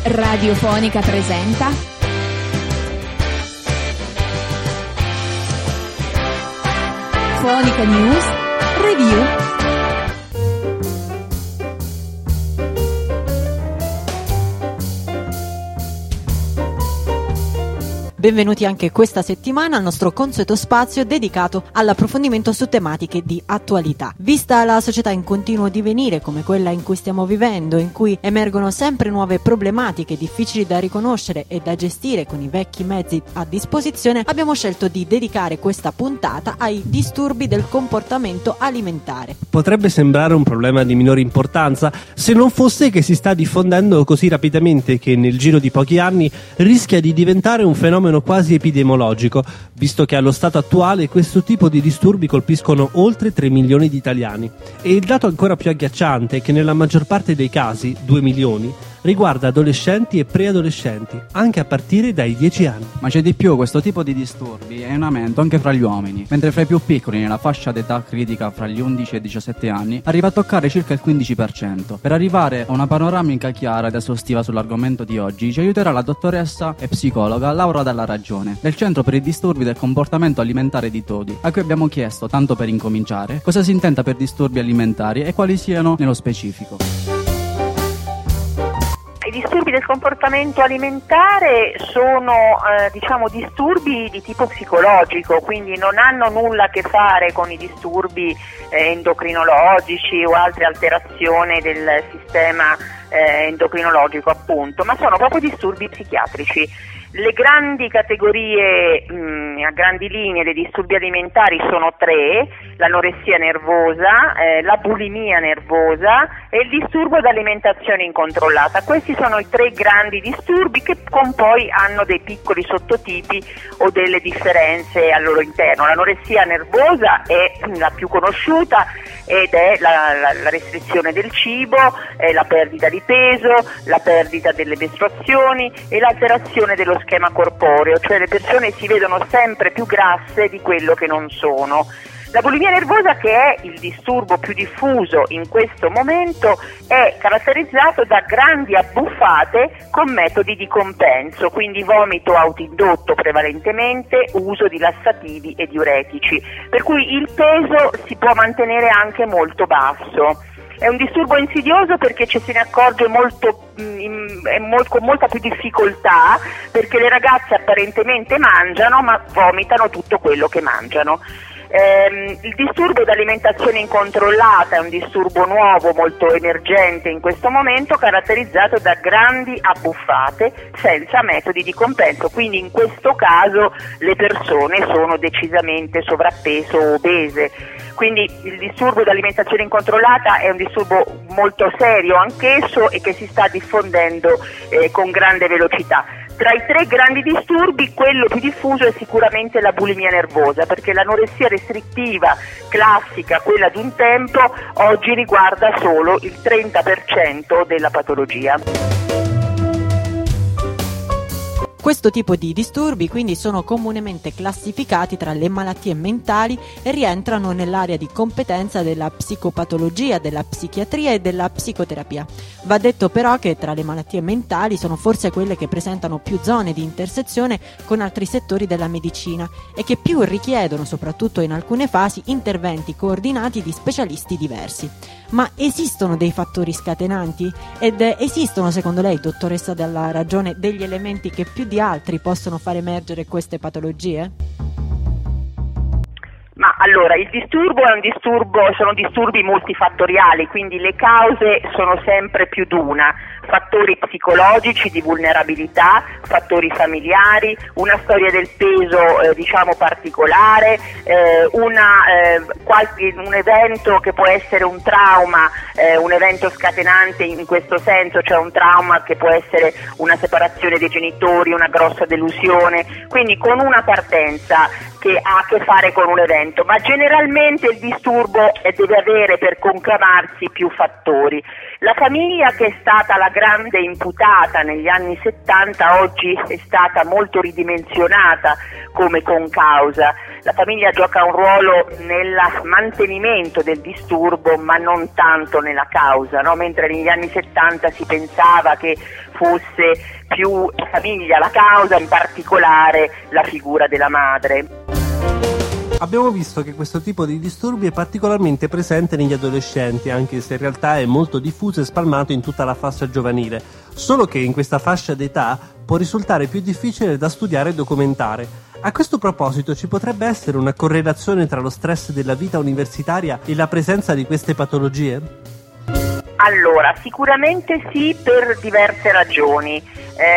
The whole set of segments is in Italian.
Radiofonica presenta Fonica News Review. Benvenuti anche questa settimana al nostro consueto spazio dedicato all'approfondimento su tematiche di attualità. Vista la società in continuo divenire come quella in cui stiamo vivendo, in cui emergono sempre nuove problematiche difficili da riconoscere e da gestire con i vecchi mezzi a disposizione, abbiamo scelto di dedicare questa puntata ai disturbi del comportamento alimentare. Potrebbe sembrare un problema di minore importanza se non fosse che si sta diffondendo così rapidamente che nel giro di pochi anni rischia di diventare un fenomeno quasi epidemiologico, visto che allo stato attuale questo tipo di disturbi colpiscono oltre 3 milioni di italiani. E il dato ancora più agghiacciante è che nella maggior parte dei casi, 2 milioni, riguarda adolescenti e preadolescenti, anche a partire dai 10 anni. Ma c'è di più, questo tipo di disturbi è in aumento anche fra gli uomini, mentre fra i più piccoli, nella fascia d'età critica fra gli 11 e i 17 anni, arriva a toccare circa il 15%. Per arrivare a una panoramica chiara ed esaustiva sull'argomento di oggi, ci aiuterà la dottoressa e psicologa Laura Dalla Ragione, del Centro per i disturbi del comportamento alimentare di Todi, a cui abbiamo chiesto, tanto per incominciare, cosa si intenda per disturbi alimentari e quali siano nello specifico. I disturbi del comportamento alimentare sono disturbi di tipo psicologico, quindi non hanno nulla a che fare con i disturbi endocrinologici o altre alterazioni del sistema endocrinologico, appunto, ma sono proprio disturbi psichiatrici. Le grandi categorie a grandi linee dei disturbi alimentari sono 3: l'anoressia nervosa, la bulimia nervosa e il disturbo d'alimentazione incontrollata. Questi sono i 3 grandi disturbi che poi hanno dei piccoli sottotipi o delle differenze al loro interno. L'anoressia nervosa è la più conosciuta ed è la restrizione del cibo, la perdita di peso, la perdita delle mestruazioni e l'alterazione dello schema corporeo, cioè le persone si vedono sempre più grasse di quello che non sono. La bulimia nervosa, che è il disturbo più diffuso in questo momento, è caratterizzato da grandi abbuffate con metodi di compenso, quindi vomito autoindotto prevalentemente, uso di lassativi e diuretici, per cui il peso si può mantenere anche molto basso. È un disturbo insidioso perché ci se ne accorge con molta più difficoltà, perché le ragazze apparentemente mangiano ma vomitano tutto quello che mangiano. Il disturbo d'alimentazione incontrollata è un disturbo nuovo, molto emergente in questo momento, caratterizzato da grandi abbuffate senza metodi di compenso, quindi in questo caso le persone sono decisamente sovrappeso o obese. Quindi il disturbo d'alimentazione incontrollata è un disturbo molto serio anch'esso e che si sta diffondendo con grande velocità. Tra i 3 grandi disturbi, quello più diffuso è sicuramente la bulimia nervosa, perché l'anoressia restrittiva classica, quella di un tempo, oggi riguarda solo il 30% della patologia. Questo tipo di disturbi quindi sono comunemente classificati tra le malattie mentali e rientrano nell'area di competenza della psicopatologia, della psichiatria e della psicoterapia. Va detto però che tra le malattie mentali sono forse quelle che presentano più zone di intersezione con altri settori della medicina e che più richiedono, soprattutto in alcune fasi, interventi coordinati di specialisti diversi. Ma esistono dei fattori scatenanti? Ed esistono, secondo lei, dottoressa Dalla Ragione, degli elementi che più di altri possono far emergere queste patologie? Ma allora, il disturbo sono disturbi multifattoriali, quindi le cause sono sempre più d'una: fattori psicologici di vulnerabilità, fattori familiari, una storia del peso particolare, un evento che può essere un trauma, un evento scatenante in questo senso, cioè un trauma che può essere una separazione dei genitori, una grossa delusione, quindi con una partenza che che ha a che fare con un evento, ma generalmente il disturbo deve avere per conclamarsi più fattori. La famiglia, che è stata la grande imputata negli anni 70, oggi è stata molto ridimensionata come concausa. La famiglia gioca un ruolo nel mantenimento del disturbo, ma non tanto nella causa, no? Mentre negli anni 70 si pensava che fosse più la famiglia la causa, in particolare la figura della madre. Abbiamo visto che questo tipo di disturbi è particolarmente presente negli adolescenti, anche se in realtà è molto diffuso e spalmato in tutta la fascia giovanile, solo che in questa fascia d'età può risultare più difficile da studiare e documentare. A questo proposito, ci potrebbe essere una correlazione tra lo stress della vita universitaria e la presenza di queste patologie? Allora, sicuramente sì, per diverse ragioni.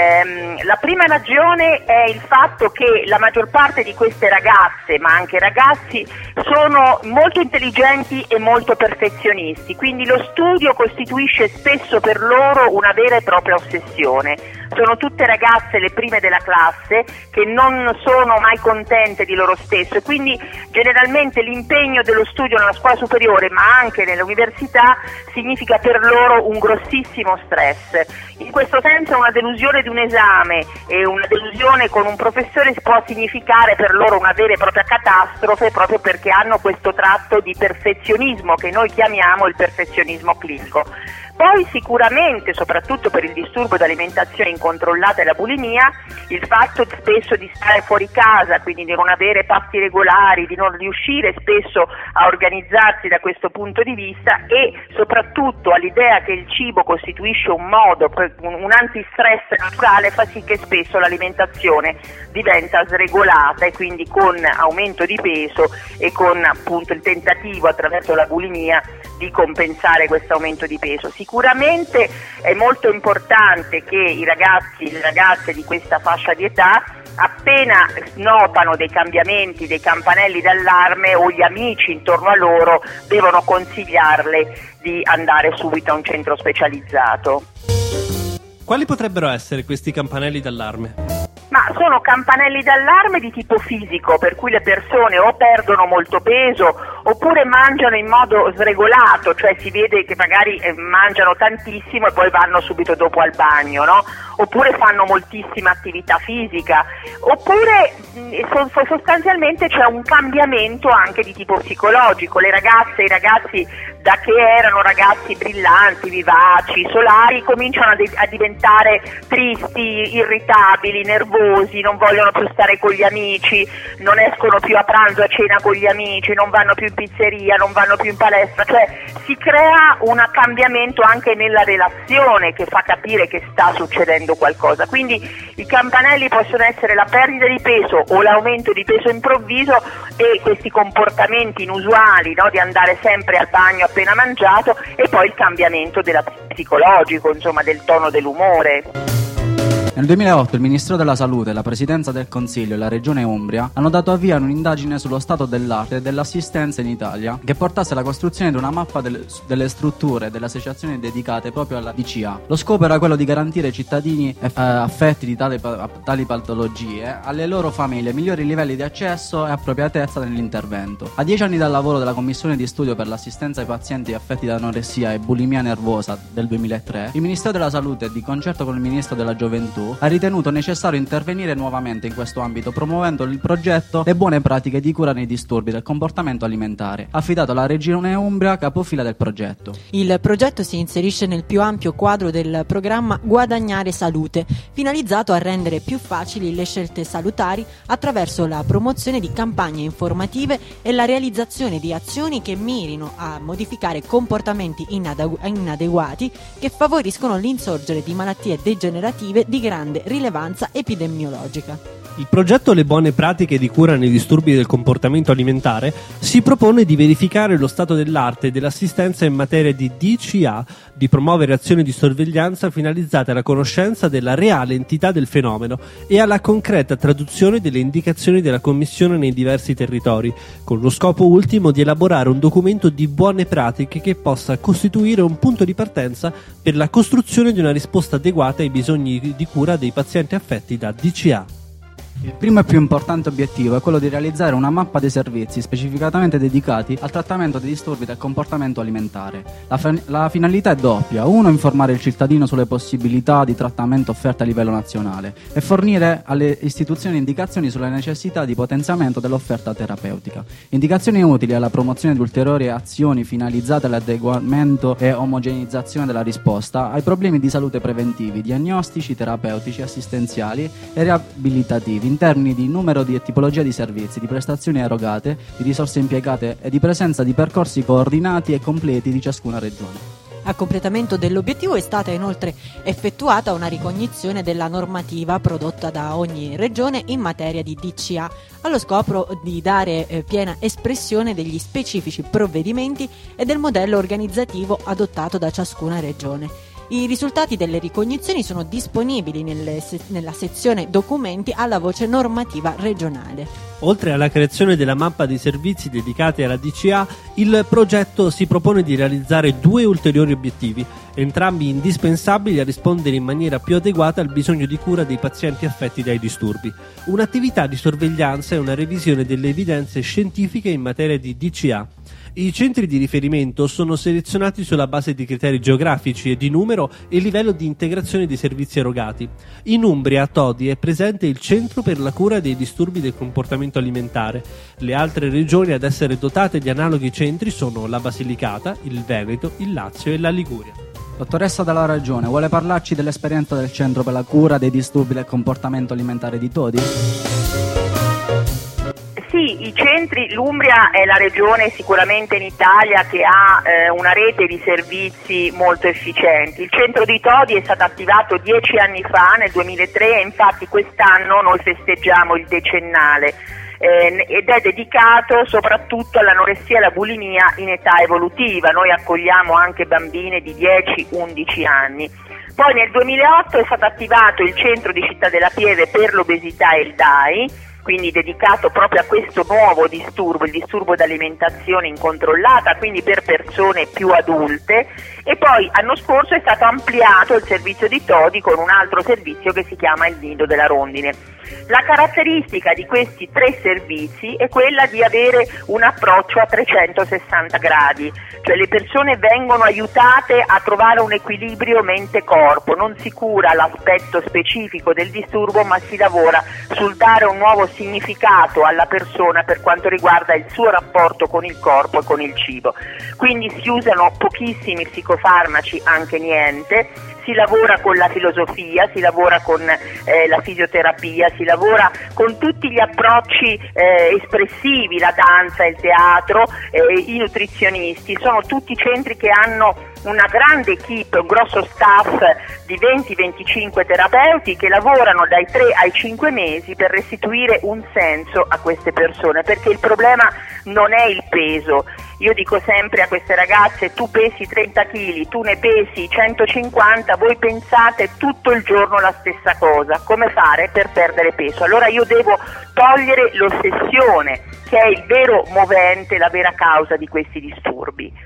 La prima ragione è il fatto che la maggior parte di queste ragazze, ma anche ragazzi, sono molto intelligenti e molto perfezionisti, quindi lo studio costituisce spesso per loro una vera e propria ossessione. Sono tutte ragazze, le prime della classe, che non sono mai contente di loro stesso e quindi generalmente l'impegno dello studio nella scuola superiore, ma anche nell'università, significa per loro un grossissimo stress. In questo senso una delusione di un esame e una delusione con un professore può significare per loro una vera e propria catastrofe, proprio perché hanno questo tratto di perfezionismo che noi chiamiamo il perfezionismo clinico. Poi sicuramente, soprattutto per il disturbo d'alimentazione incontrollata e la bulimia, il fatto spesso di stare fuori casa, quindi di non avere pasti regolari, di non riuscire spesso a organizzarsi da questo punto di vista, e soprattutto all'idea che il cibo costituisce un modo, un antistress naturale, fa sì che spesso l'alimentazione diventa sregolata e quindi con aumento di peso e con appunto il tentativo attraverso la bulimia di compensare questo aumento di peso. Sicuramente è molto importante che i ragazzi e le ragazze di questa fascia di età, appena notano dei cambiamenti, dei campanelli d'allarme, o gli amici intorno a loro devono consigliarle di andare subito a un centro specializzato. Quali potrebbero essere questi campanelli d'allarme? Ma sono campanelli d'allarme di tipo fisico, per cui le persone o perdono molto peso oppure mangiano in modo sregolato, cioè si vede che magari mangiano tantissimo e poi vanno subito dopo al bagno, no? Oppure fanno moltissima attività fisica, oppure sostanzialmente c'è un cambiamento anche di tipo psicologico. Le ragazze e i ragazzi, da che erano ragazzi brillanti, vivaci, solari, cominciano a diventare tristi, irritabili, nervosi, non vogliono più stare con gli amici, non escono più a pranzo, a cena con gli amici, non vanno più in pizzeria, non vanno più in palestra, cioè si crea un cambiamento anche nella relazione che fa capire che sta succedendo qualcosa. Quindi i campanelli possono essere la perdita di peso o l'aumento di peso improvviso e questi comportamenti inusuali, no, di andare sempre al bagno appena mangiato, e poi il cambiamento psicologico, insomma, del tono dell'umore. Nel 2008 il Ministero della Salute, la Presidenza del Consiglio e la Regione Umbria hanno dato avvio a un'indagine sullo stato dell'arte e dell'assistenza in Italia che portasse alla costruzione di una mappa delle strutture e delle associazioni dedicate proprio alla DCA. Lo scopo era quello di garantire ai cittadini affetti di tali patologie, alle loro famiglie, migliori livelli di accesso e appropriatezza nell'intervento. A 10 anni dal lavoro della Commissione di studio per l'assistenza ai pazienti affetti da anoressia e bulimia nervosa del 2003, il Ministero della Salute, di concerto con il Ministro della Gioventù, ha ritenuto necessario intervenire nuovamente in questo ambito, promuovendo il progetto Le buone pratiche di cura nei disturbi del comportamento alimentare, affidato alla Regione Umbria, capofila del progetto. Il progetto si inserisce nel più ampio quadro del programma Guadagnare Salute, finalizzato a rendere più facili le scelte salutari attraverso la promozione di campagne informative e la realizzazione di azioni che mirino a modificare comportamenti inadeguati che favoriscono l'insorgere di malattie degenerative di grande rilevanza epidemiologica. Il progetto Le buone pratiche di cura nei disturbi del comportamento alimentare si propone di verificare lo stato dell'arte e dell'assistenza in materia di DCA, di promuovere azioni di sorveglianza finalizzate alla conoscenza della reale entità del fenomeno e alla concreta traduzione delle indicazioni della Commissione nei diversi territori, con lo scopo ultimo di elaborare un documento di buone pratiche che possa costituire un punto di partenza per la costruzione di una risposta adeguata ai bisogni di cura dei pazienti affetti da DCA. Il primo e più importante obiettivo è quello di realizzare una mappa dei servizi specificatamente dedicati al trattamento dei disturbi del comportamento alimentare. La finalità è doppia: uno, informare il cittadino sulle possibilità di trattamento offerte a livello nazionale e fornire alle istituzioni indicazioni sulle necessità di potenziamento dell'offerta terapeutica. Indicazioni utili alla promozione di ulteriori azioni finalizzate all'adeguamento e omogeneizzazione della risposta ai problemi di salute preventivi, diagnostici, terapeutici, assistenziali e riabilitativi in termini di numero di tipologia di servizi, di prestazioni erogate, di risorse impiegate e di presenza di percorsi coordinati e completi di ciascuna regione. A completamento dell'obiettivo è stata inoltre effettuata una ricognizione della normativa prodotta da ogni regione in materia di DCA, allo scopo di dare piena espressione degli specifici provvedimenti e del modello organizzativo adottato da ciascuna regione. I risultati delle ricognizioni sono disponibili nella sezione documenti alla voce normativa regionale. Oltre alla creazione della mappa dei servizi dedicati alla DCA, il progetto si propone di realizzare 2 ulteriori obiettivi, entrambi indispensabili a rispondere in maniera più adeguata al bisogno di cura dei pazienti affetti dai disturbi: un'attività di sorveglianza e una revisione delle evidenze scientifiche in materia di DCA. I centri di riferimento sono selezionati sulla base di criteri geografici e di numero e livello di integrazione dei servizi erogati. In Umbria, a Todi, è presente il Centro per la cura dei disturbi del comportamento alimentare. Le altre regioni ad essere dotate di analoghi centri sono la Basilicata, il Veneto, il Lazio e la Liguria. Dottoressa della Regione, vuole parlarci dell'esperienza del Centro per la cura dei disturbi del comportamento alimentare di Todi? Sì, i centri, l'Umbria è la regione sicuramente in Italia che ha una rete di servizi molto efficienti. Il centro di Todi è stato attivato 10 anni fa, nel 2003, e infatti quest'anno noi festeggiamo il decennale ed è dedicato soprattutto all'anoressia e alla bulimia in età evolutiva. Noi accogliamo anche bambine di 10-11 anni. Poi nel 2008 è stato attivato il centro di Città della Pieve per l'obesità e il DAI, quindi dedicato proprio a questo nuovo disturbo, il disturbo d'alimentazione incontrollata, quindi per persone più adulte. E poi l'anno scorso è stato ampliato il servizio di Todi con un altro servizio che si chiama il Nido della Rondine. La caratteristica di questi 3 servizi è quella di avere un approccio a 360 gradi, cioè le persone vengono aiutate a trovare un equilibrio mente-corpo, non si cura l'aspetto specifico del disturbo, ma si lavora sul dare un nuovo significato alla persona per quanto riguarda il suo rapporto con il corpo e con il cibo. Quindi si usano pochissimi psicofarmaci, anche niente. Si lavora con la filosofia, si lavora con la fisioterapia, si lavora con tutti gli approcci espressivi, la danza, il teatro, i nutrizionisti. Sono tutti centri che hanno una grande equipe, un grosso staff di 20-25 terapeuti che lavorano dai 3 ai 5 mesi per restituire un senso a queste persone, perché il problema non è il peso. Io dico sempre a queste ragazze: tu pesi 30 kg, tu ne pesi 150, voi pensate tutto il giorno la stessa cosa, come fare per perdere peso? Allora io devo togliere l'ossessione, che è il vero movente, la vera causa di questi disturbi.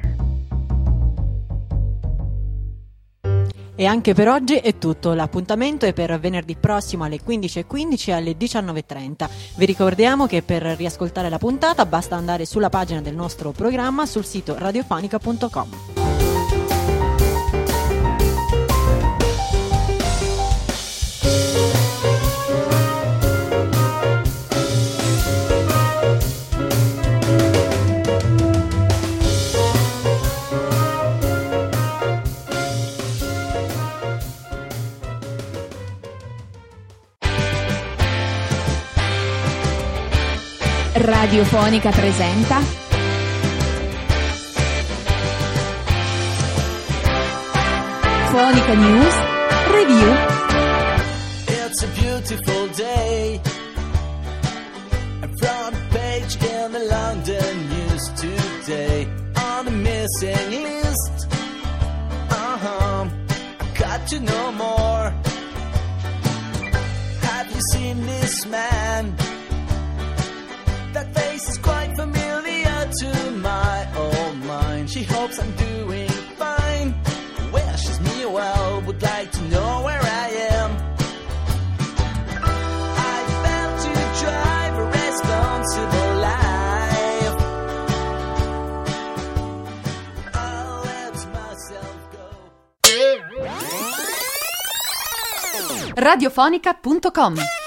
E anche per oggi è tutto, l'appuntamento è per venerdì prossimo alle 15:15 e alle 19:30. Vi ricordiamo che per riascoltare la puntata basta andare sulla pagina del nostro programma sul sito radiofonica.com. Radiofonica presenta Fonica News Review. It's a beautiful day. A front page in the London news today. On the missing list. I've got to know more. Have you seen this man? That face is quite familiar to my old mind. She hopes I'm doing fine. Wishes me well, would like to know where I am. I fell to Radiofonica.com